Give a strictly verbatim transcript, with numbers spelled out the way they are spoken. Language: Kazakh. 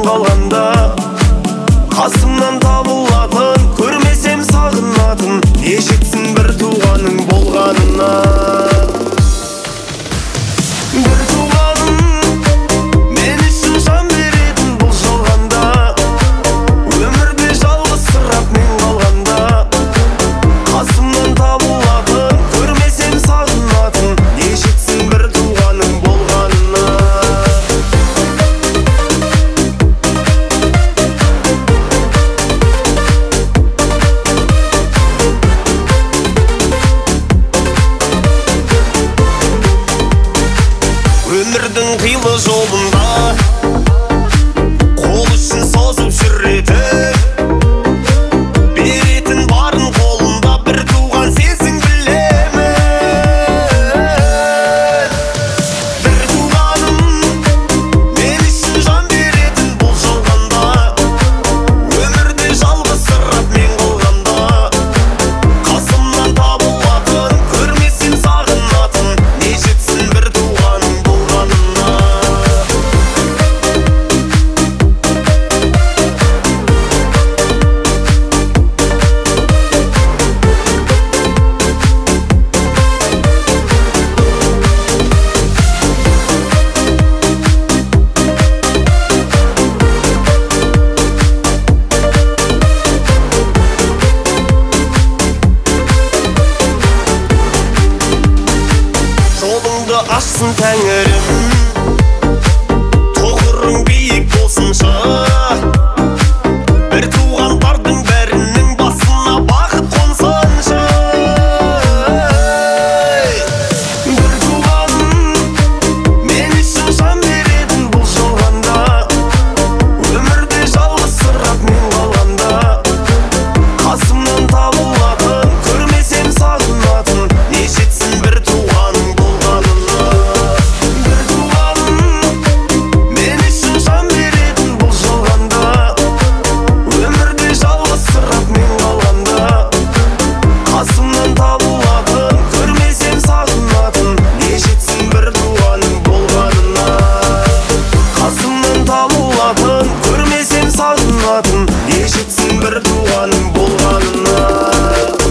қалғанда, қасымнан табылатын, көрмесем сағынатын, не жетсін бір туғаның болғанына. Бір туғаным мен үшін жан беретін бұл жалғанда, өмірде жалғызсырап мен қалғанда, қасымнан табылатын, көрмесем сағынатын, не жетсін бір туғаның болғанына. Өмірдің қилы жолында қол үшін созып жүретін, беретін барын қолында бір туған сенсің білемін. Бір туғаным мен үшін жан беретін бұл жалғанда, өмірде жалғызсырап мен қалғанда, қасымнан табылатын, көрмесем сағынатын, не жетсін бір туғаның болғанына. Жолыңды ашсын тәңірім, тұғырың биік болсыншы, бір туғандардың бәрінің басына бақыт қонсыншы. Бір туғаным мен үшін жан беретін бұл жалғанда, өмірде жалғызсырап мен қалғанда, қасымнан табылатын, көрмесем сағынатын, не жетсін бір туғаның болғанына. Бір туғаным мен үшін жан беретін бұл жалғанда, өмірде жалғызсырап мен қалғанда, қасымнан табылатын, көрмесем сағынатын, не жетсін бір туғаның болғанына. Қасымнан табылатын, көрмесем сағынатын, не жетсін бір туғаның болғанына.